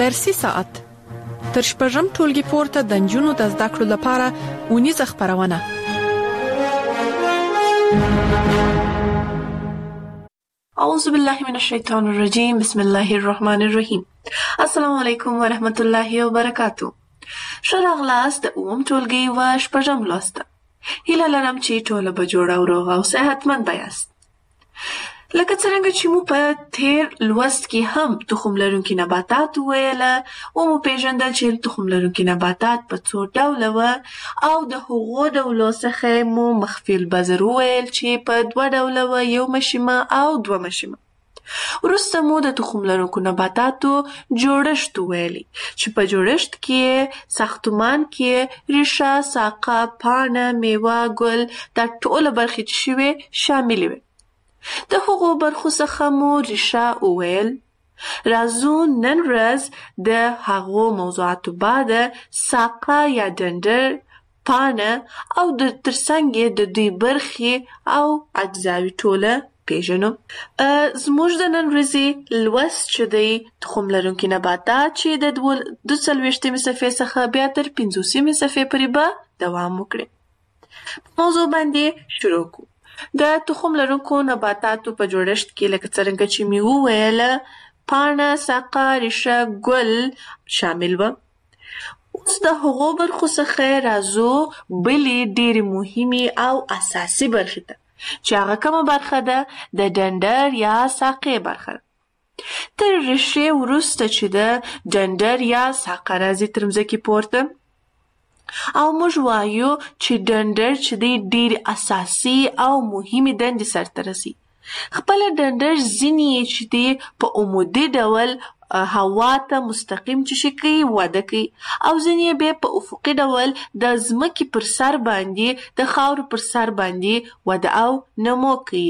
درسي ساعت تر شپږم ټولګي پورته د نجونو د زده کړو لپاره اونیزه خپرونه. اعوذ بالله من الشیطان الرجیم. بسم الله الرحمن الرحیم. السلام علیکم ورحمت الله وبرکاتو. ښه راغلاست د اووم ټولګي و شپږم لوست. هیله لرم چې ټوله به جوړه او روغه او صحتمند یاست. لکه څرنګه چې مو په تیر لوست کې هم تخم لرونکي نباتات وویله او مو پیژندل چې تخم لرونکي نباتات په څو ډوله وه او د هغو ډولو څخه مو مخفي البذر وویل چې په دوه ډوله وه، یو مشیمه او دوه مشیمه. وروسته مو د تخم لرونکو نباتاتو جوړښت وویلی چې په جوړښت کې ساختمان کې ریښه، ساقه، پاڼه، میوه، ګل دا ټوله برخې چې شوې شاملې وې. د هغو برخو څخه مو ریښه وویل. راځو نن ورځ د هغو موضوعاتو بعد ساقه یا ډنډر، پاڼه او د ترڅنګ یې د دوی برخې او اجزاوې ټوله پیژنو. زموږ د نن ورځې لوست چې دی تخم لرونکي نباتات چې د 42 صفحې څخه بیا تر 50 صفحې پورې به دوام وکړي. موضوع باندې شروع کوو. د تخم لرونکو نباتاتو په جوړښت کې لکه څرنګه چې مې وویله پاڼه، ساقه، ریښه، ګل شامل و. اوس د هغو برخو څخه راځو بلې ډېرې مهمې او اساسي برخې ته چې هغه کومه برخه ده؟ د ډنډر یا ساقې برخه. تر ریښې وروسته چې د ډنډر یا ساقه راځي تر مځکې پورته او موږ وایو چې ډنډر چې دی ډېر اساسي او مهمې دندې سرته رسي. خپله ډنډر ځینې یې چې دی په عمودي ډول هوا ته مستقیم چشي کوي وده کوي او ځینې یې بیا په افقي ډول د ځمکې پر سر باندې د خاورو پر سر باندې وده او نمو کوي،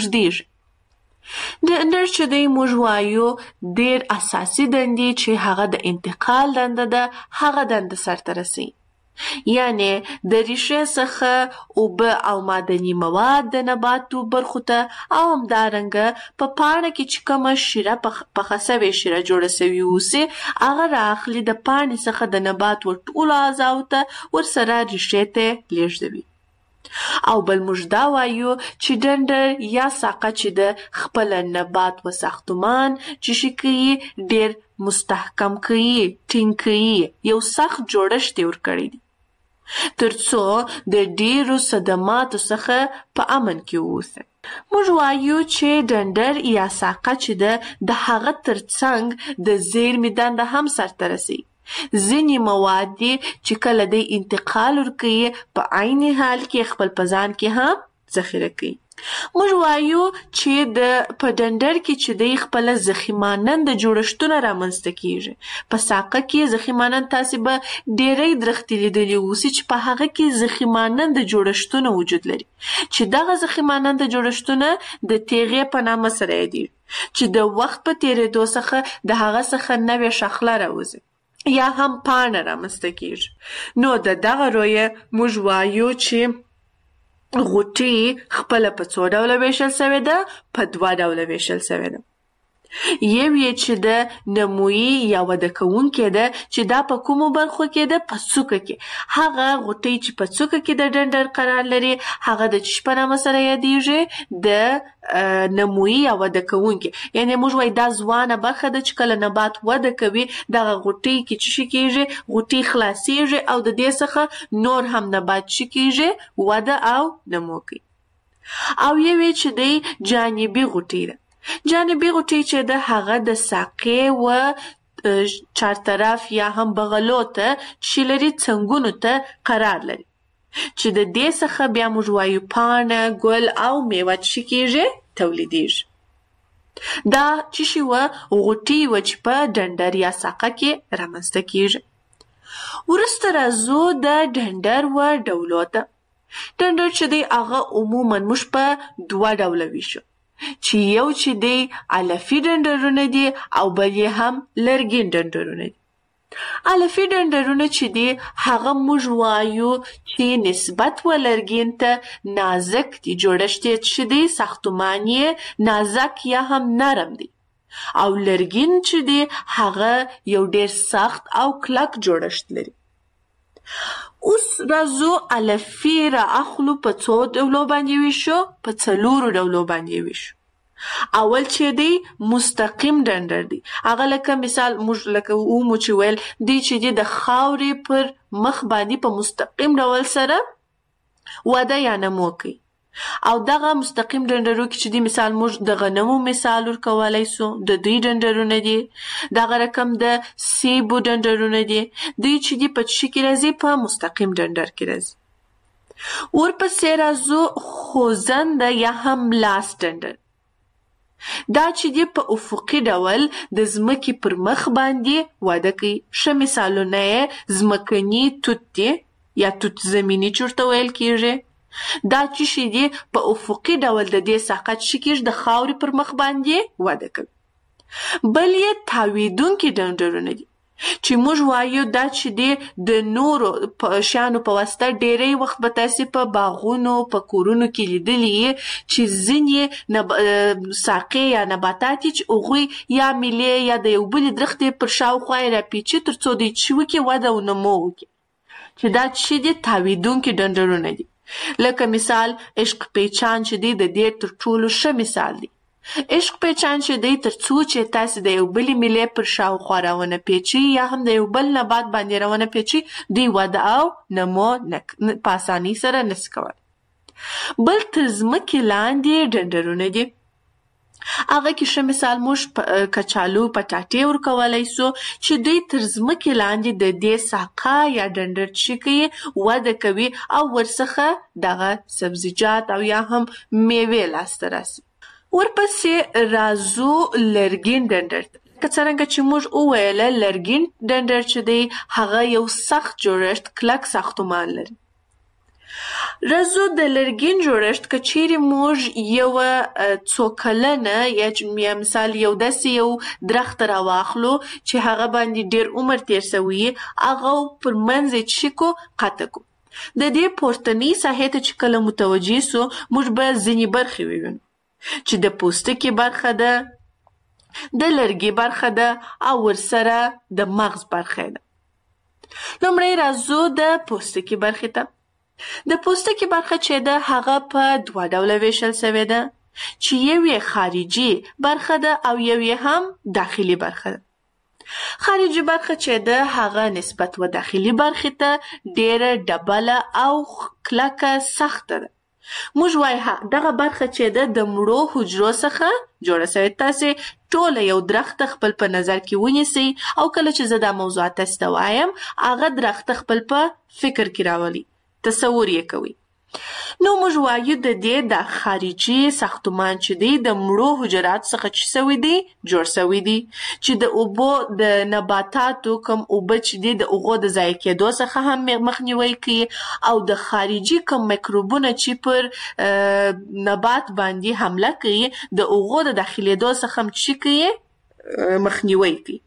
اوږدېږي. ډنډر چې دی موږ وایو ډېر اساسي دندې چې هغه د انتقال دنده ده هغه دنده سرته رسي. یعنی د ریښې څخه اوبه او معدني مواد د نباتو برخو ته او همدارنګه په پاڼه کې چې کومه شیره پخه سوې شیره جوړه سوې اوسي هغه رااخلي د پاڼې څخه د نبات ټولو اعضاو ته ورسره ریښې ته لیږدوي. او بل موږ دا وایو چې ډنډر یا ساقه چې د خپل نبات و ساختمان چې شي کوي ډېر مستحکم کوي، ټینګ کوي، یو سخت جوړښت یې ورکړی دی ترڅو د ډیرو صدماتو څخه په امن کې واوسي. موږ وایو چې ډنډر یا ساقه چې د هغه ترڅنګ د زیرمې دنده هم سرته رسي. ځینې مواد دي چې کله د انتقال ورکوي په عین حال کې خپل په ځان کې هم ذخیره کوي. موږ وایو چې په ډنډر کې چې دی خپل ضخیمانند جوړښتونه رامنځته کیږي. په ساقه کې ضخیمانند تاسې به ډېری درختې لیدلي اوسي چې په هغه کې ضخیمانند جوړښتونه وجود لري چې دغه ضخیمانند جوړښتونه د تیغې په نامه سره یادیږي چې د وخت په تیریدو څخه د هغه څخه نوې شاخله راوځي یا هم پاڼه رامنځته کیږي. نو د دغه رویه موږ وایو چې غوټې خپله په څو ډوله ویشل سوې ده؟ په دوه ډوله ویشل سوې ده. یو یې چې د نمویي یا وده کوونکې ده چې دا په کومو برخو کې ده؟ په څوکه کې. هغه غوټۍ چې په څوکه کې د ډنډر قرار لري هغه د چی په نامه سره یادیږي؟ د نمویي یا وده کوونکې. یعنی موږ وایو دا ځوانه برخه ده چې کله نبات وده کوي دغه غوټۍ کې چې شي کیږي؟ غوټۍ خلاصیږي او د دې څخه نور هم نبات شي کیږي وده او نمو کوي. او یو یې چې دی جانبي غوټۍ ده. جانبي غوټۍ چې ده هغه د ساقې و چارطرف یا هم بغلو ته چې لري څنګونو ته قرار لري چې د دې څخه بیا موږ وایو پاڼه، ګل او میوه چې کیږي تولیدیږي. دا چې شي و غوټۍ و چې په ډنډر یا ساقه کې رامنځته کیږي. وروسته راځو د ډنډر و ډولو ته. ډنډر چې دی هغه عموما موږ په دوه ډوله ویشو چې یو چې دی علفي ډنډرونه دي او بل یې هم لرګین ډنډرونه دي. علفي ډنډرونه چې دي هغه موږ وایو چې نسبت و لرګین ته نازک دي، جوړښت یې چې دی ساختمان یې نازک یا هم نرم دی. او لرګین چې دی هغه یو ډیر سخت او کلک جوړښت لري. اوس راځو الفی را اخلو په څو ډولو باندې ویشو، په 4 ډولو باندې ویشو. اول چې دی مستقیم ډنډر دی، هغه لکه مثال موږ لکه چې ویل دی چې دی د خاورې پر مخ باندې په مستقیم ډول سره وده یا نمو کوي. او دغه مستقیم ډنډرو کې چې دی مثال موږ د غنمو مثال ورکولای سو، د دوی ډنډرونه دي. دغه رقم د سیبو ډنډرونه دي، دوی چې دی په چی کې راځي، په مستقیم ډنډر کې راځي. ورپسې راځو خوځنده یا هم لاس ډنډر. دا چې دی په افقي ډول د ځمکې پر مخ باندې وده کوي. ښه مثالونه یې ځمکني توت دی یا توت زمینی چورته ویل کیږي. دا چې دی په افقي ډول د دې ساقه چې کېږي د خاورې پر مخ باندې وده کوي. بل یې تاویدونکي ډنډرونه دي چې موږ وایو دا چې دی د نورو شیانو په واسطه ډیری وخت به تاسې په باغونو په کورونو کې لیدلي چې ځینې ساقې یا نباتات چې هغوی یا میلې یا د یو بلې درختې پر شاوخوا یې راپیچي تر څو دوی چې وکړي وده او نمو وکړي، چې دا چې دی تاویدونکي ډنډرونه دي. لکه مثال عشق پیچان چې دی د دې تر ټولو ښه مثال دی. عشق پیچان چې دی تر څو چې تاسې د یو بلې میلې پر شاوخوا راونه پیچي یا هم د یو بل نبات باندې راونه پیچي، دوی وده او نمو په اسانۍ سره نشي کولی. بل تر ځمکې لاندې ډنډرونه دي، هغه کې ښه مثال موږ کچالو پټاټې ورکولای سو چې دوی تر ځمکې لاندې د دې ساقه یا ډنډر چې کوي وده کوي او ورڅخه دغه سبزیجات او یا هم میوې لاسته راسي. ورپسې راځو لرګین ډنډر. که څرنګه چې موږ وویله لرګین ډنډر چې دی هغه یو سخت جوړښت کلک ساختمان لري. راځو د لرګین جوړښت که چیرې موږ یو څو کلنه یا مثال یو داسې یو درخت راواخلو چې هغه باندې ډیر عمر تیر سوی، هغه پر منځ یې چې کو قطع کو. د دې پورتنۍ ساحې ته چې کله متوجه سو موږ به ځینې برخې ووینو چې د پوستکي برخه ده، د لرګي برخه ده او ورسره د مغز برخه ده. لومړی راځو د پوستکي برخې ته. د پوستکي برخه چې ده هغه په 2 ډوله ویشل شوې ده چې یو یې خارجي برخه ده او یو یې هم داخلي برخه ده. خارجي برخه چې ده هغه نسبت و داخلي برخې ته ډیره ډبله او کلکه سخته ده. موږ وایو دغه برخه چې ده د مړو حجرو څخه جوړه شوې. تاسې ټوله یو درخت خپل په نظر کې ونیسئ او کله چې زه دا موضوعات تاسې ته وایم هغه درخت خپل په فکر کې راولئ، تصور یې کوي. نو موږ وایو د دې د خارجي ساختمان چې دی د مړو حجرات څخه چې سوی دی جوړ سوی دی چې د اوبو د نباتاتو کم اوبه چې دی د اوغو د ضایع کېدو څخه هم مخنیوی کوي او د خارجي کم میکروبونه چې پر نبات باندې حمله کوي د اوغو د داخلېدو څخه هم چې کوي مخنیوی کوي.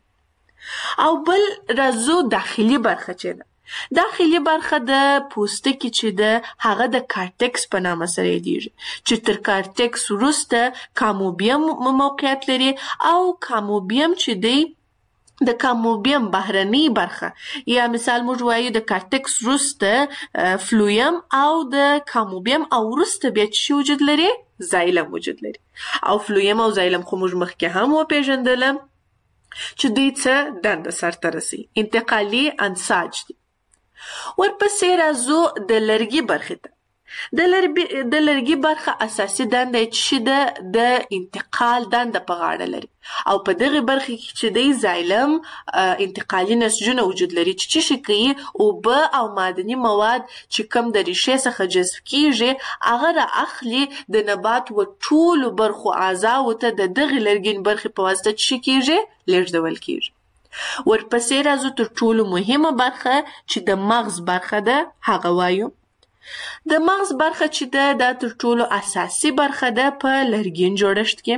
او بل راځو داخلي برخه چې ده. داخلي برخه د پوستکي چې ده هغه د کارتکس په نامه سره یادیږي چې تر کارتکس وروسته کاموبیم موقعیت لري او کاموبیم چې دی د کاموبیم بهرنۍ برخه یا مثال موږ وایو د کارتکس وروسته فلویم او د کاموبیم او وروسته بیا چې وجود لري زایلم وجود لري. او فلویم او زایلم خو موږ مخکې هم وپېژندله چې دوی څه دنده سرته رسوي، انتقالي انساج دي. ورپسې راځو د لرګي برخې ته. د لرګي برخه اساسي دنده چې د انتقال دنده په غاړه لري او په دغه برخه کې چې د زایلم انتقالي نسجونه وجود لري چې شي کوي اوبه او معدني مواد چې کم د ریښې څخه جذب کیږي هغه را اخلي د نبات و ټولو برخو اعضاو ته د دغه لرګین برخې په واسطه چې کیږي لیږدول کیږي. ورپسې راځو تر ټولو مهمه برخه چې د مغز برخه ده هغه وایو. د مغز برخه چې ده دا تر ټولو اساسي برخه ده په لرګین جوړښت کې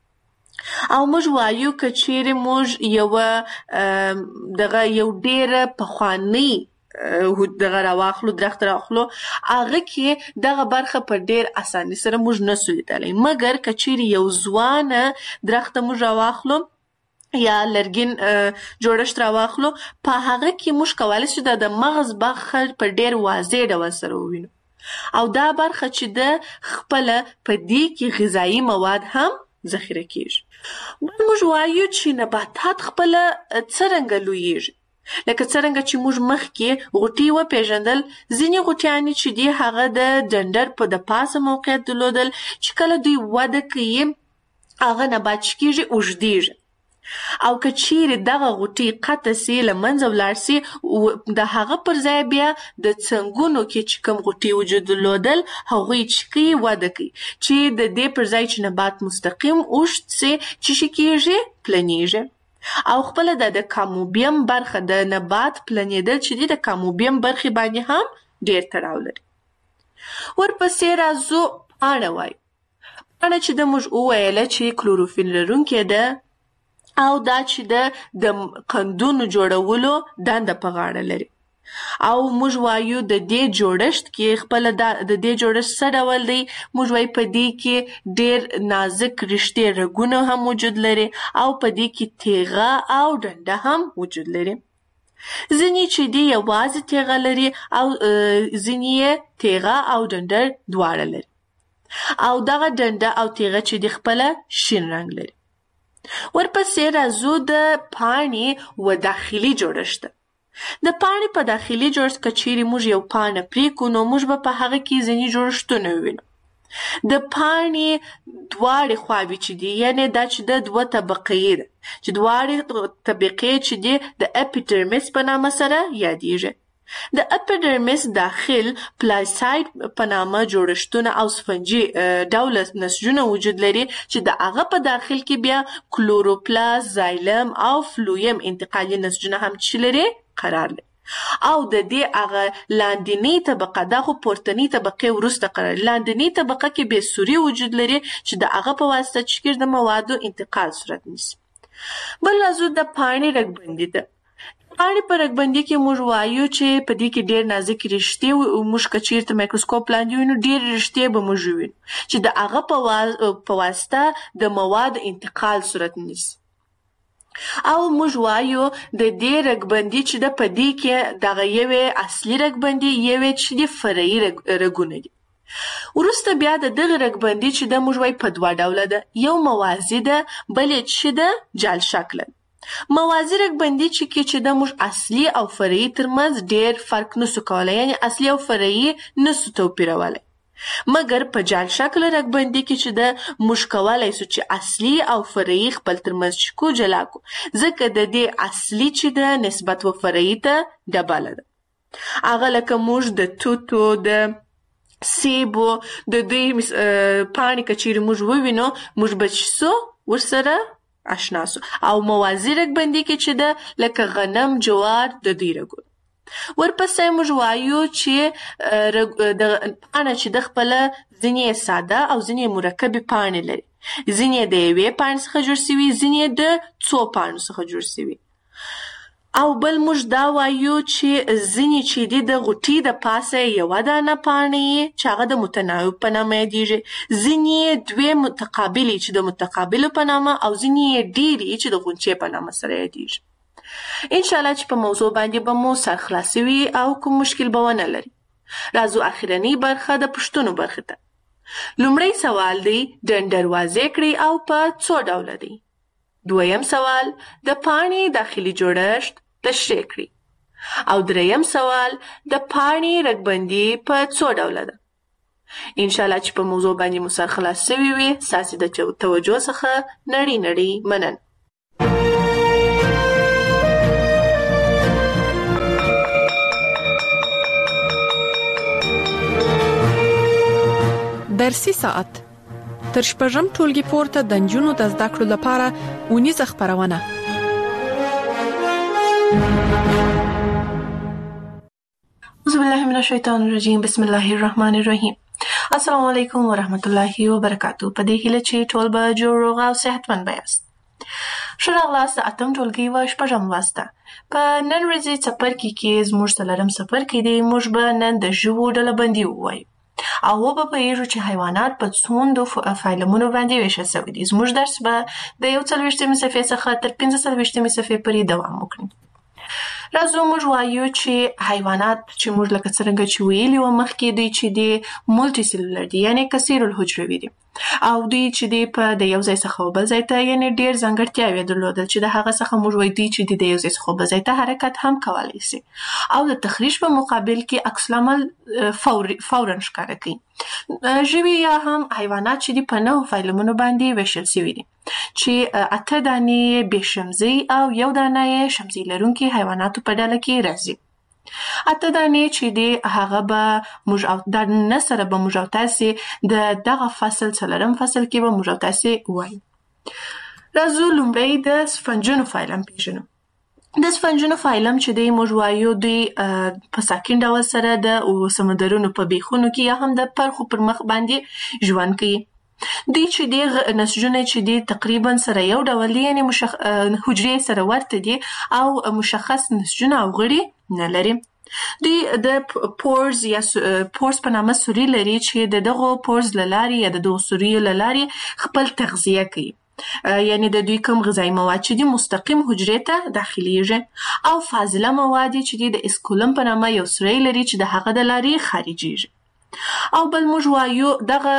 او موږ وایو که چیرې موږ یو ډیره پخوانۍ دغه راواخلو درخت راواخلو هغه کې دغه برخه په ډیر اساني سره موږ نسو لیدلی. مګر که چیرې یو ځوانه درخت موږ راواخلو یا لرګین جوړښت راواخلو په هغه کې موږ کولی شو د مغز برخه په ډیر واضح ډول سره ووینو او دا برخه چې د خپله په دې کې غذایي مواد هم ذخیره کیږي. موږ وایو چې نباتات خپله څرنګه لویږي. لکه څرنګه چې موږ مخکې غوټۍ وپېژندل، ځینې غوټیانې چې دي هغه د ډنډر په د پاسه موقعیت درلودل چې کله دوی وده کوي هغه نبات چې کېږي اوږدېږي او که چیرې دغه غوټۍ قطع سي له منځه ولاړ سي د هغه پر ځای بیا د څنګونو کې چې کوم غوټۍ وجود درلودل هغوی چې کوي وده کوي چې د دې پر ځای چې نبات مستقیم اوږد سي چې شي کېږي پلنېږي او خپله د کاموبیم برخه د نبات پلنېدل چې دي د کاموبیم برخې باندې هم ډېر تړاو لري. ورپسې راځو پاڼه وایو. پاڼه چې د موږ وویله چې کلوروفیل لرونکې ده او دا چې د قندونو جوړولو دنده په غاړه لري او موږ وایو د دې جوړښت کې خپله د دې جوړښت څه ډول دی. موږ وایو په دې کې ډېر نازک رشتې رګونه هم وجود لري او په دې کې تیغه او ډنډه هم وجود لري. ځینې چې دي یوازې تیغه لري او ځینې یې تیغه او ډنډه دواړه لري او دغه ډنډه او تیغه چې دي خپله شین رنګ لري. ورپسې راځو د پاڼې و داخلي جوړښت. د پاڼې په داخلي جوړښت که چیرې موږ یو پاڼه پرېکړو نو موږ به په هغه کې ځینې جوړښتونه ووینو. د پاڼې دواړې خواوې چې دي یعنې دا چې د دوه طبقې ده چې دواړې طبقې چې دي د اپیډرمیس په نامه سره یادېږي. د اپیډرمیس داخل پلاساید په نامه جوړښتونه او سفنجي ډوله نسجونه وجود لري چې د هغه په داخل کې بیا کلوروپلاست، زایلم او فلویم انتقالي نسجونه هم چې لري قرار لري او د دې هغه لاندنۍ طبقه دا خو پورتنۍ طبقې وروسته قرار لري. لاندنۍ طبقه کې بېسوري وجود لري چې د هغه په واسطه چې کېږي د موادو انتقال صورت نیسي. بل راځو د پاڼې رګبندي ته. پاڼې په رګبندي کې موږ وایو چې په دې کې ډېر نازک رشتې موږ که چېرته مایکروسکوپ لاندې وینو ډېر رشتې به موږ وینو چې د هغه په واسطه د موادو انتقال صورت نیسي او موږ وایو د دې رګبندي چې د په دې کې دغه یوې اصلي رګبندي یوې چې د فرعي رګونه دي. وروسته بیا د دغه رګبندي چې د موږ وایو په دوه ډوله ده، یو موازي ده بل یې چې د جال شکله. موازي رګبندي چې د موږ اصلي او فرعي ترمنځ ډېر فرق نسو کولی، یعنی اصلي او فرعي نسو توپیرولی. مګر په جال شکل رګبندي کې چې د موږ کولی سو چې اصلي او فرعي خپل ترمنځ چې کو جلا کو ځکه د دې اصلي چې د نسبت و فرعي ته ډبله ده. هغه لکه موږ د توتو د سیبو د دوی پاڼې که چیرې موږ ووینو موږ به چې سو ورسره آشنا سو او موازي رګبندي کې چې ده لکه غنم جوار د دوی رګونه. ورپسې موږ وایو چې پاڼه چې د خپله ځینې ساده او ځینې مرکبې پاڼې لري، ځینې د یوې پاڼې څخه جوړ سوي، ځینې د څو پاڼو څخه جوړ سوي. او بل موږ دا وایو چې ځینې چې دي د غوټۍ د پاسه یوه دانه پاڼې چې هغه د متناوب په نامه یادېږي، ځینې دوې متقابلې چې د متقابلو په نامه او ځینې ډېرې چې د غونچې په نامه سره یادېږي. انشاءالله چې په موضوع باندې به مو سر خلاصه وي او کوم مشکل به ونه لري. راځو اخرنۍ برخه د پوښتنو برخې ته. لومړی سوال دی ډنډر واضح کړئ او په څو ډوله دی. دویم سوال د پاڼې داخلي جوړښت تشریح کړئ او دریم سوال د پاڼې رګبندي په څو ډوله ده. انشاءالله چې په موضوع باندې مو سر خلاص شوي وي. ستاسې د توجه څخه نړۍ مننه. درسي ساعت تر شپږم ټولګي پورته د نجونو د زده کړو لپاره اونیزه خپرونه. اعوذ بالله من الشیطان الرجیم. بسم الله الرحمن الرحیم. السلام علیکم ورحمت الله وبرکاتہ. په دې هیله چې ټول به جوړ روغ او صحتمند یاست. ښه راغلاست. اتم ټولګي و شپږم لوست. په نن ورځې څپرکي کې زموږ څلورم څپرکی دی. موږ به نن د ژوو ډلبندي ووایو او وبه پوهیږو چې حیوانات په څومره فایلمونو باندې ویشل شوي دي. زموږ درس به د 41مې صفحې څخه تر 45مې صفحې پورې دوام وکړي. راځو موږ وایو چې حیوانات چې موږ لکه څرنګه چې ویلي وو مخکې دوی چې دی مولټي سیلولر دي، یعنی کثیر الحجروي دي او دوی چې دی په د یو ځای څخه بل ځای ته یعنی ډیر ځانګړتیاوې درلودل چې د هغه څخه موږ وایو دوی چې د یو ځای څخه بل ځای ته حرکت هم کولی شي او د تخریش په مقابل کې عکس العمل فورا ښکاره کوي. ژوي یا هم حیوانات چې دی په 9 فایلمونو باندې ویشل شوي دي چې 8 دانې بې شمزۍ او 1 دانه یې شمزۍ لرونکي حیواناتو په ډله کې راځي. 8 دانې چې دی هغه به موږ او د نه سره به موږ او تاسې د دغه فصل څلورم فصل کې به موږ او تاسې وایو. راځو لومړی د سفنجونو فایلم پیژنو. د سفنجونو فایلم چې دی موږ وایو دوی په ساکن ډول سره د سمندرونو په بیخونو کې یا هم د پرخو پر مخ باندې ژوند کوي. دوی چې دی نسجونه چې دی تقریبا سره یو ډول دي، یعنی حجرې سره ورته دي او مشخص نسجونه او غړي نه لري. دوی د پورز یا پورز په نامه سوري لري چې دغه پورز لاري یا دغه سوریو لاري خپل تغذیه کوي، یعنی د دوی کوم غذایی مواد چې دي مستقیم حجرې ته داخليږي او فاضله مواد چې دي د اسکولم په نامه یو سوري لري چې د هغه د لاري خارجيږي. او بل موږ وایو دغه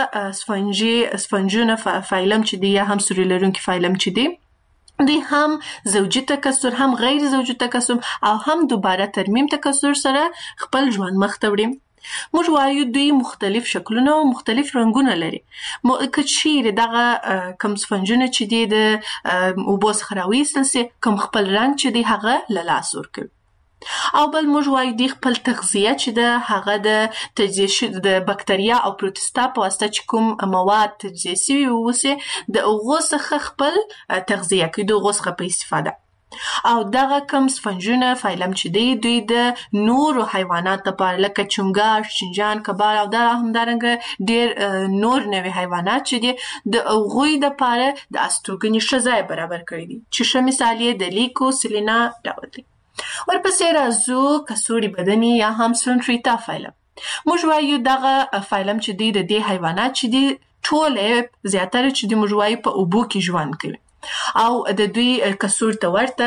سفنجونه فایلم چې دی یا هم سوري لرونکي فایلم چې دی دوی هم زوجي تکثر هم غیر زوجي تکثر او هم دوباره ترمیم تکثر سره خپل ژوند مخ ته وړي. موږ وایو دوی مختلف شکلونه او مختلف رنگونه لري. که چیرې دغه کم سفنجونه چې دی د اوبو څخه راویستل سي کوم خپل رنګ چې دی هغه له لاسه ورکوي. او بل موږ وایو دوی خپل تغذیه چې ده هغه د تجزیه د بکتریا او پروتستا په واسطه چې کوم مواد تجزیه شوي اوسي د هغو څخه خپل تغذیه کوي د هغو څخه په استفاده. او دغه کم سفنجونه فایلم چې دی دوی د نورو حیوانات لپاره لکه چنګاښ، چنجان، کبار او همدارنګه ډیر نور نوي حیوانات چې دي د هغوی دپاره د استوګنې ښه ځای برابر کړی دي چې ښه مثال یې د لیکو سلینا ډول دی. ورپسې راځو کڅوړي بدني یا هم سلنټریتا فایلم. موږ وایو دغه فایلم چې دی د دې حیوانات چې دی ټول زیاتره چې دی موږ وایو په اوبو کې ژوند کوي او د دوی کڅوړ ته ورته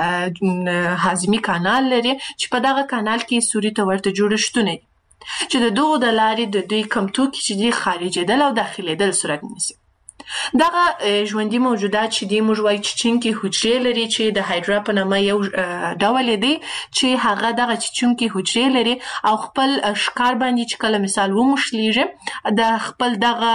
هاضمي کانال لري چې په دغه کانال کې سوري ته ورته جوړښتونه دي چې د دغو د لارې د دوی کم توکي چې دی خارجېدل او داخلېدل صورت نیسي. دغه ژوندي موجودات چې دی موږ وایو چیچونکي حجرې لري چې د هایډرا په نامه یو ډول دی چې هغه دغه چیچونکي حجرې لري او خپل ښکار باندې چې کله مثال وموښلیږي د خپل دغه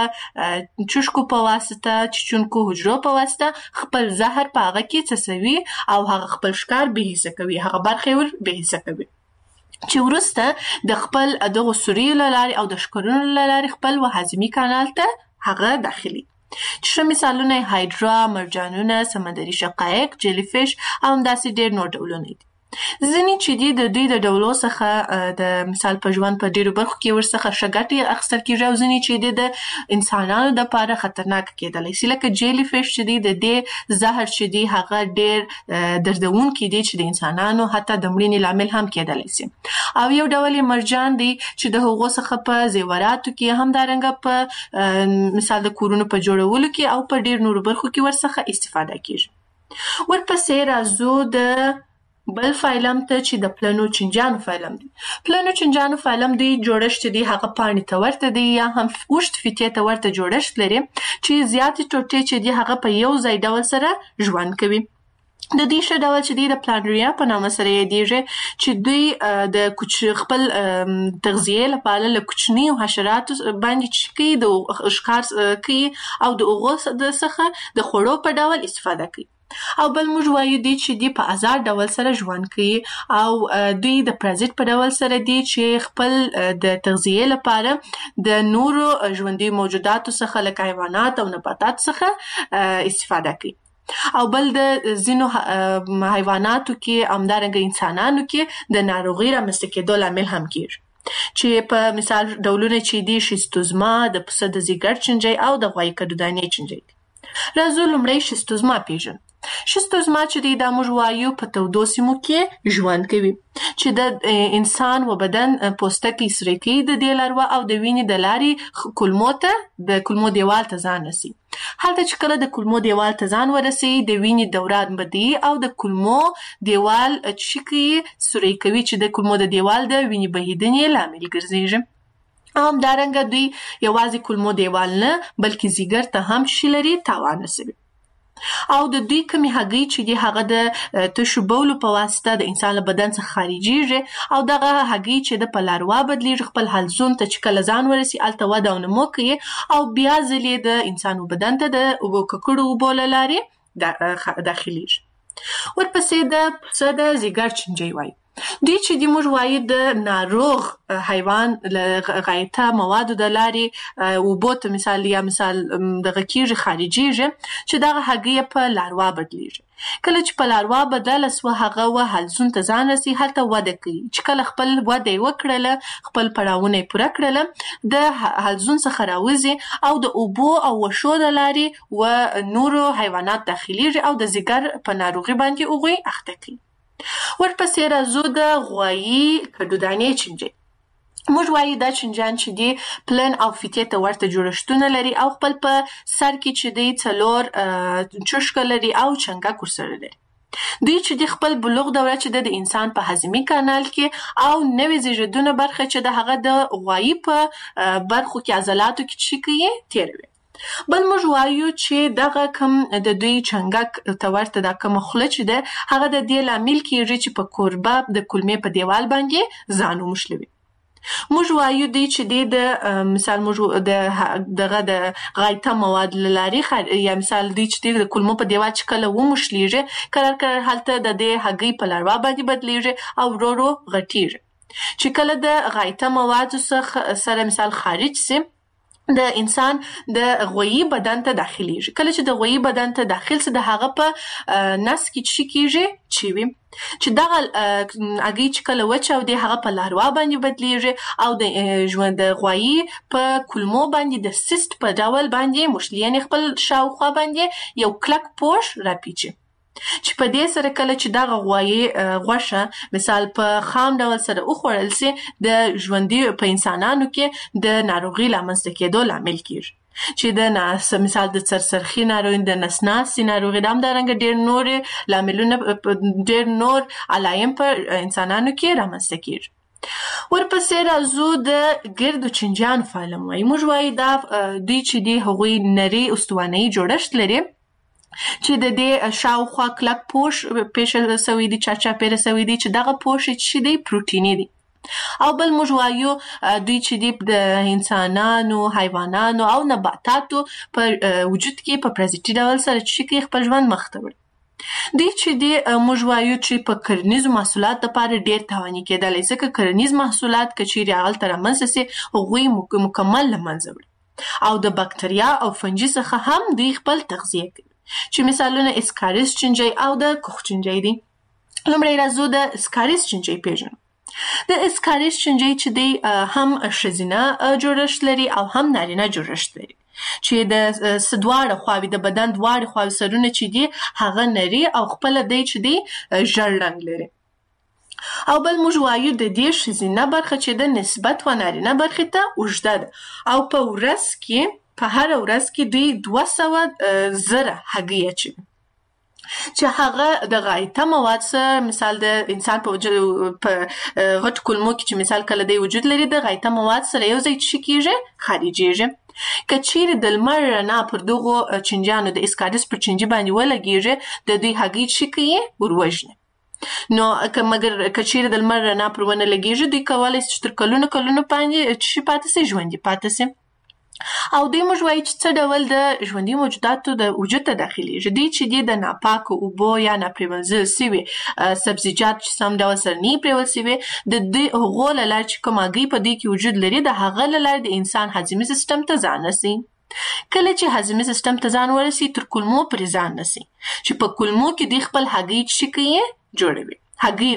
چوشکو په واسطه چیچونکو حجرو په واسطه خپل زهر په هغه کې څڅوي او هغه خپل ښکار بېحسه کوي، هغه برخې ور بېحسه کوي چې وروسته د خپل دغه سوریو له لارې او د ښکرونو له لارې خپل هاضمي کانال ته هغه داخلي. چې ښه مثالونه یې هایډرا، مرجانونه، سمندري شقایق، جیلی فیش او همداسې ډېر نور ډولونه دي. ځینې چې دي د دوی د ډولو څخه د مثال په ژوند په ډېرو برخو کې ورڅخه ښه ګټې اخیستل کېږي او ځینې چې دي د انسانانو دپاره خطرناکه کېدلی شي لکه جیلی فیش چې دي د دې زهر چې دي هغه ډېر دردونکي دي چې د انسانانو حتی د مړینې لامل هم کېدلی شي. او یو ډول یې مرجان دی چې د هغو څخه په زیوراتو کې همدارنګه په مثال د کورونو په جوړولو کې او په ډېر نورو برخو کې ورڅخه استفاده کېږي. ورپسې راځو د بل فایلم ته چې د پلنو چنجانو فایلم دی. پلنو چنجانو فایلم دی جوړښت دی هغه پاڼې ته ورته دی یا هم اوږد فیتې ته ورته جوړښت لري چې زیاتې ټوټې چې دی هغه په یو ځای ډول سره ژوند کوي. د دې ښه ډول چې دی د پلانریا په نامه سره یادېږي چې دوی د خپل تغذیې لپاره له کوچنیو حشراتو باندې چې کوي د ښکار کوي او د هغو څخه د خوړو په ډول استفاده کوي. او بل موږ وایو دی چې دی په آزاد ډول سره ژوند کوي او دوی د پرازیت په ډول سره دی چې خپل د تغذیې لپاره د نورو ژوندي موجوداتو څخه لکه حیوانات او نباتات څخه استفاده کوي. او بل د ځینو حیواناتو کې همدارنګه انسانانو کې د ناروغۍ رامنځته کېدو لامل هم کېږي چې په مثال ډولونه چې دي شیستوزما، د پسه د ځیګر چنجۍ او د غوایي کډودانې چنجۍ دي. راځو لومړی شیستوزما پیژنو. شیستوزما چې دی دا موږ وایو په تودو سیمو کې ژوند کوي چې د انسان و بدن پوستکی سره کوي د دې لاروا او د وینې د لارې کولمو ته د کولمو دیوال ته ځان رسي. هلته چې کله د کولمو دیوال ته ځان ورسي د وینې دوران بدی او د کولمو دیوال چې کوي سره کوي چې د کولمو د دیوال د وینې بهیدنې لامل ګرځي. همدارنګه دوی یوازې کولمو دیوال نه بلکې ځیګر ته هم شي لري تاوان رسوي. او د دوی کمی هګۍ چې دی هغه د تشو بولو په واسطه د انسان له بدن څخه خارجيږي او دغه هګۍ چې د په لاروا بدلیږي خپل حلزون ته چې کله ځان ورسي الته وده او نمو کوي او بیا ځلې د انسان بدن ته د اوبو ککړو اوبو له لارې داخليږي. ورپسې د پسه د ځیګر چنجي وایي. دوی چې دی موږ وایي د ناروغ حیوان له غایطه موادو د لارې اوبو ته مثال دغه کیږي خارجيږي چې دغه هګۍ په لاروا بدلیږي. کله چې په لاروا بدله سوه هغه و حلزون ته ځان رسي هلته وده کوي چې کله خپل وده وکړله خپل پړاوونه پوره کړله د حلزون څخه راوځي او د اوبو او وشو د لارې و نورو حیوانات داخليږي او د ځیګر په ناروغي باندې هغوی اخته کوي. ورپسې راځو د غوایي کډودانې چنجي. موږ وایو دا چنجان چې دی پلن او فیتې ته ورته جوړښتونه لري او خپل په سر کې چې دی 4 چشکه لري او چنګک ورسره لري. دوی چې دی خپل بلوغ دوره چې د انسان په هضمي کانال کې او نوې زیږیدونه برخه چې د هغه د غوایي په برخو کې عضلاتو کې چې کوي تیروي. بل موږ وایو چې دغه کم د دوی چنګک ته ورته دا کوم خوله چې ده هغه د دې لامل کېږي چې په کوربه د کولمې په دیوال باندې ځان وموښلوي. موږ وایو دی چې د مثال موږ دغه د غایطه مواد لارې یا مثال دی چې د کولمو په دیوال چې کله وموښلیږي کله هلته د دې هګۍ په لاروا باندې بدلیږي او ورو ورو غټیږي چې کله د غایطه موادو سره مثال خارج سي د انسان د غویي بدن ته داخليږي. کله چې د غویي بدن ته داخل سي د هغه په نس کې چې کیږي چوي چې دغه هګۍ چې کله وچاودي هغه په لاروا باندې بدلیږي او د ژوند د غویي په کولمو باندې د سیست په ډول باندې مشلیان خپل شاوخوا باندې یو کلک پوش راپیچي چې په دې سره کله چې دغه غوایي غوښه مثال په خام ډول سره وخوړل سي د ژوندي په انسانانو کې د ناروغي لامنځته کېدو لامل کیږي چې د مثال د سرسرخي ناروغي د نسناسي ناروغي د همدارنګه ډېر نور لاملونه ډېر نور علایم په انسانانو کې رامنځته کیږي. ورپسې راځو د ګردو چنجیانو فعالم وایي. موږ وایي دا دوی چې دی هغوی نري استوانه‌یي جوړښت لري چې د دې شاوخوا کلک پوش پیښه سوی دی چاپیره سوی دی چې دغه پوش چې دی پروتیني دی. او بل موږ وایو دوی چې دی د انسانانو حیوانانو او نباتاتو په وجود کې په پرازیتي ډول سره چې خپل ژوند مخ ته وړي. دوی چې دی موږ وایو چې په کرنیزو محصولات لپاره ډېر تاواني کېدلی ځکه کرنیز محصولات که چیرې هغلته رامنځته سي هغوی مکمل له منځه وړي او د بکتریا او فنجي څخه هم دوی خپل تغذیه کوي چې مثالونه اسکاریس چنجي او د کوخ چنجي دي. لومړی راځو د اسکاریس چنجي پیژنو. د اسکاریس چنجي چې دی هم ښځینه جوړښت لري او هم نارینه جوړښت لري چې د دواړه خواوې د بدن دواړه خواوې سرونه چې دي هغه نري او خپل دی چې دی ژړ رنګ لري. او بل موږ وایو د دې ښځینه برخه چې د نسبت و نارینه برخې ته اوږده ده او په ورځ کې په هر ورځ کې دوی 200,000 هګۍ اچوي چې هغه د غایطه مواد سره مثال د انسان په غټ کولمو کې چې مثال کله دی وجود لري د غایطه مواد سره یو ځای چې کیږي خارجيږي. که چیرې د لمر رڼا پر دغو چنجانو د اسکاریس پر چنجي باندې ولګیږي د دوی هګۍ چې کوي وروژني. نو مګر که چیرې د لمر رڼا پر ونه لګیږي دوی کولی شي تر کلونو باندې چې پاتې سي ژوندي پاتې سي. او دوی موږ وایي چې څه ډول د ژوندي موجوداتو د وجود ته داخليږي. دوی چې دی د ناپاکو اوبو یا ناپریمنځل سوي سبزیجات چې سم ډول سره نه پریول سوي د دوی هغو له لارې چې کوم هګۍ په دوی کې وجود لري د هغه له لارې د انسان هضمي سیستم ته ځان رسي. کله چې هضمي سیستم ته ځان ورسي تر کولمو پورې ځان رسي چې په کولمو کې دوی خپل هګۍ چې کوي جوړوي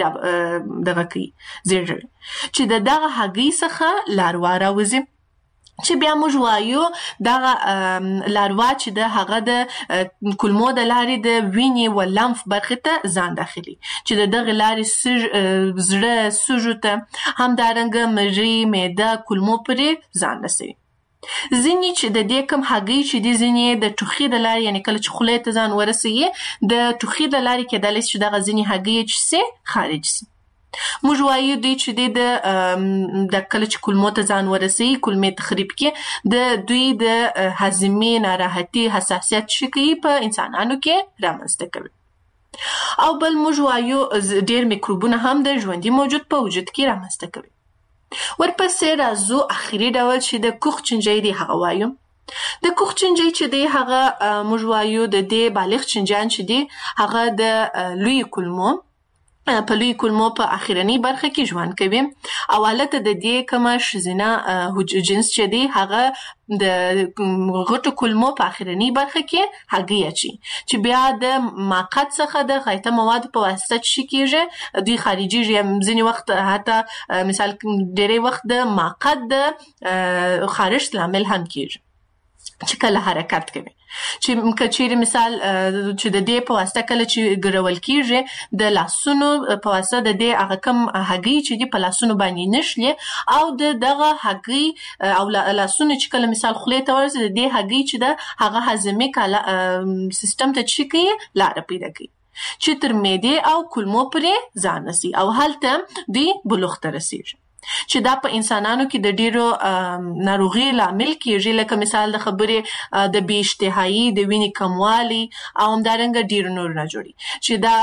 هګۍ دغه کوي زیږوي چې د دغه هګۍ څخه لاروا راوځي چې بیا موږ وایو دغه لاروا چې د هغه د کولمو د لارې د وینې و لمف برخې ته ځان داخلي چې د دغه لارې زړه سږو ته همدارنګه مری معده کولمو پورې ځان رسوي. ځینې چې د دې کوم هګۍ چې دي ځینې د ټوخي د لارې یعنی کله چې خولې ته ځان ورسوي د ټوخي د لارې کېدلی چې دغه ځینې هګۍ چې سي خارج سي. موږ وایو دی چې د کله چې کولمو ته ځان ورسوي کولمې تخریب کې د دوی د هضمې ناراحتي حساسیت شي په انسانانو کې رامنځته کوي. او بل موږ وایو ډېر میکروبونه هم د ژوندي موجود په وجود کې رامنځته کوي. ورپسې راځو اخري ډول چې د کوخ چنجۍ دی هغه وایو. د کوخ چنجۍ چې دی هغه موږ وایو د دې بالغ چنجان چې دی هغه د لوی کولمو په لوی کولمو په اخرنی برخه کې ژوند کوي او حالت د دې کومه ښځینه جنس چې دی هغه د غټو کولمو په اخرنی برخه کې هګۍ اچي چې بیا د ماقات څخه د غایطه مواد په واسطه چې کېږي دوی خارجيږي. ځینې وخت حتی مثال ډېری وخت د ماقات د خارښت لامل هم کېږي چې کله حرکت کوي چې کچېرې مثال چې د دې په واسطه کله چې ګرول کېږي د لاسونو په واسطه د دې هغه کم هګۍ چې دي په لاسونو باندې نشلي او د دغه هګۍ او لاسونو چې کله مثال خولې ته ورسي د دې هګۍ چې د هغه هضمي سیستم ته چې کوي لاره پیدا کوي چې تر معدې او کولمو پورې ځان رسي او هلته دوی بلوغ ته رسیږي چې دا په انسانانو کې د ډیرو ناروغي لامل کېږي لکه مثال د خبرې د بې اشتهایي د وینې کموالي او همدارنګه ډیرو نور نه جوړي چې دا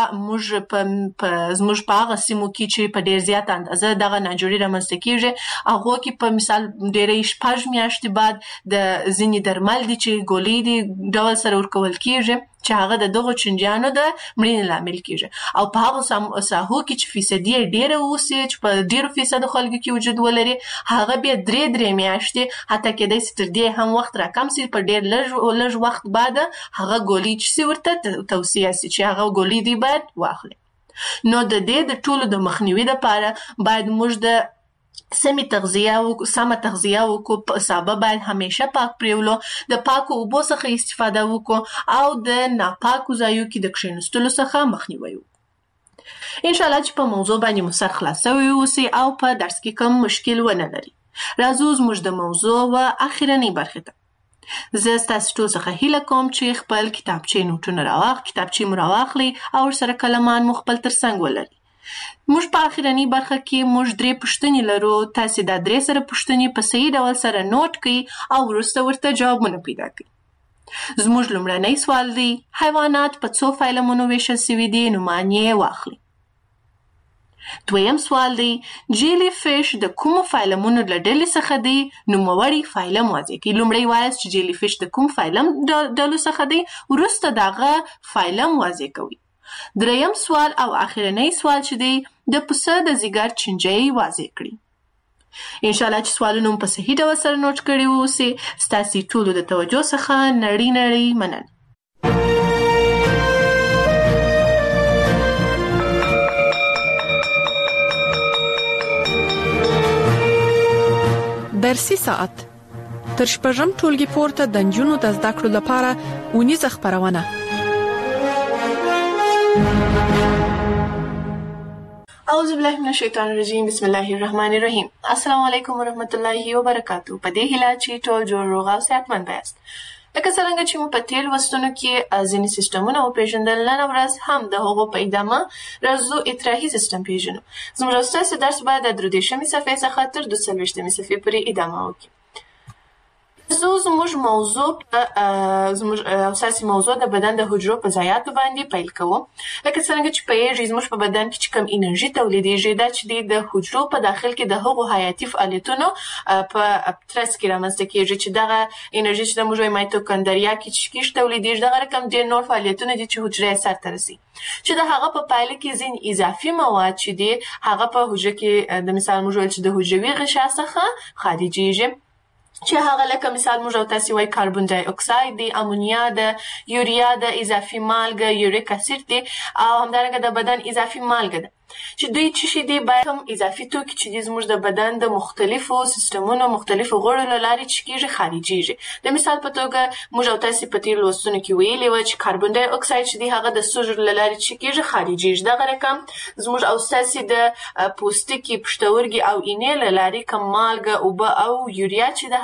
زموږ په هغه سیمو کې چې په ډیر زیات اندازه دغه ناجوړي رامنځته کېږي هغو کې په مثال ډیرې 6 میاشتې بعد د ځینې درمل دي چې ګولۍ دي ډول سره ورکول کېږي چې هغه د دغو چنجیانو د مړینې لامل کېږي او په هغو ساحو کې چې فیصدي ډیره اوسي چې په ډیرو فیصدو خلکو کې وجود ولري هغه بیا درې میاشتې حتی کېدای شي تر دې هم وخت راکم سي په ډیر لږ وخت بعد هغه ګولۍ چې سي ورته توصیه سي چې هغه ګولۍ دی باید واخلي. نو د دې د ټولو د مخنیوي لپاره باید موږ د سمه تغذیه وکړو. سابه باید همیشه پاک پریولو د پاکو اوبو څخه استفاده وکړو او د ناپاکو ځایو کې د کښېنستلو څخه مخنیوي وکړو. ان شاء الله چې په موضوع باندې مو سر خلاصوي اوسئ او په درس کې کوم مشکل ونه لري. راځو زموږ د موضوع و اخرنۍ برخې ته. زه ستاسو ټول څخه هیله کوم چې خپل کتابچې مو راواخلئ او ورسره کلمان مو خپل ترڅنګ ولرئ. موږ په اخرنۍ برخه کې موږ 3 پوښتنې لرو. تاسو دا 3 سره پوښتنې په صحیح ډول سره نوٹ کړئ او وروسته ورته جوابونه پیدا کړئ. زموږ لومړنی سوال دی حیوانات په څو فایلمونو ویشل شوي دي نومان یې واخلئ. دویم سوال دی جیلی فیش د کومو فایلمونو له ډلې څخه دی نوموړی فایلم واضح کړئ. لومړی وایاست چې جیلی فیش د کوم فایلم ډلو څخه دی وروسته دغه فایلم واضح کوئ. دریم سوال او اخرنۍ سوال چې دی د پسه د ځیګر چنجۍ واضح کړي. ان شاء الله چې سوالونه په صحیح ډول سره نوٹ کړي اوسئ. ستاسو ټولو د توجه څخه نړۍ مننه. درسي ساعت تر 6 ټولګي پورته د نجونو د زده کړو لپاره اونیزه خبرونه. اعوذ بالله من الشیطان الرجیم بسم الله الرحمن الرحیم. السلام علیکم ورحمت الله وبرکاتہ. په دې هیله چې ټول جوړ روغ او صحتمند یاست. لکه څنګه چې مو په تیر وستونو کې ځینې سیستمونه وپېژندل نن ورځ هم د هغو په ادامه راځو اطراحي سیستم پېژنو. زموږ ستاسو درس باید د 23مې صفحې څخه تر 42مې صفحې پورې ادامه وکړي. زموږ موضوع اساسي موضوع د بدن د حجرو په ځایاتو باندې پیل کوو. لکه څنګه چې پوهیږئ زموږ په بدن کې چې کوم انرژي تولیدېږي دا چې د حجرو په داخل کې د هغو حیاتي فعالیتونو په ترڅ کې رامنځته کېږي چې دغه انرژي چې د موږ مایتوکاندریا کې چې تولیدېږي دغه رقم ډېر نور فعالیتونه دي چې حجره یې سرته رسي چې د هغه په پایله کې ځینې اضافي مواد چې دي هغه په حجره کې د مثال موږ ویل چې د حجروي غشا څخه خارجېږي چې هغه لکه مثال موږ او تاسې وایي کاربن ډای اکساید دی، امونیا ده، یوریا ده، اضافي مالګه یوریک اسید دی او همدارنګه د بدن اضافي مالګه ده چې دوی څه شي دي باید هم اضافي توکي چې دي زموږ د بدن د مختلفو سیستمونو مختلفو غړو له لارې چې کېږي خارجېږي. د مثال په توګه موږ او تاسې په تېرو لوستونو کې ویلي وه چې کاربن ډای اکساید چې دی هغه د سږو له لارې چې کېږي خارجېږي. دغه رقم زموږ او ستاسې د پوستکي، پښتورګي او اینې له لارې که مالګه، اوبه او یوریا چې ده